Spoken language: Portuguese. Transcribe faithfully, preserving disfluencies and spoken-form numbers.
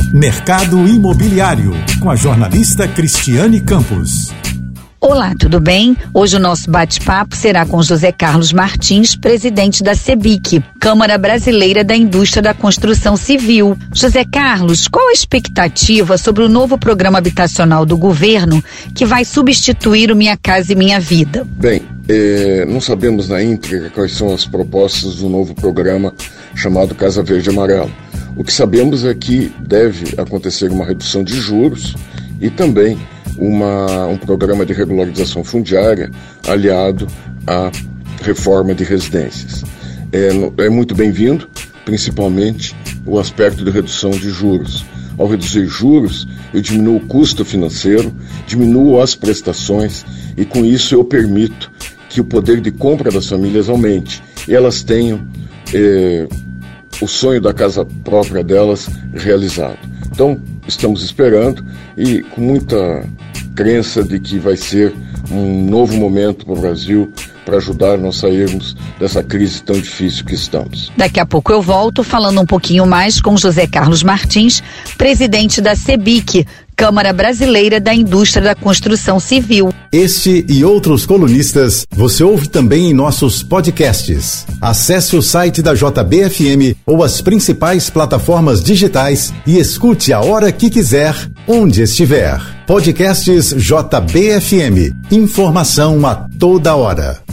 Mercado Imobiliário, com a jornalista Cristiane Campos. Olá, tudo bem? Hoje o nosso bate-papo será com José Carlos Martins, presidente da CEBIC, Câmara Brasileira da Indústria da Construção Civil. José Carlos, qual a expectativa sobre o novo programa habitacional do governo que vai substituir o Minha Casa e Minha Vida? Bem, é, não sabemos na íntegra quais são as propostas do novo programa chamado Casa Verde e Amarelo. O que sabemos é que deve acontecer uma redução de juros e também Uma, um programa de regularização fundiária aliado à reforma de residências. É, é muito bem-vindo, principalmente o aspecto de redução de juros. Ao reduzir juros, eu diminuo o custo financeiro, diminuo as prestações e com isso eu permito que o poder de compra das famílias aumente e elas tenham é, o sonho da casa própria delas realizado. Então, estamos esperando e com muita crença de que vai ser um novo momento para o Brasil para ajudar nós sairmos dessa crise tão difícil que estamos. Daqui a pouco eu volto falando um pouquinho mais com José Carlos Martins, presidente da CEBIC, Câmara Brasileira da Indústria da Construção Civil. Este e outros colunistas você ouve também em nossos podcasts. Acesse o site da J B F M ou as principais plataformas digitais e escute a hora que quiser, onde estiver. Podcasts J B F M. Informação a toda hora.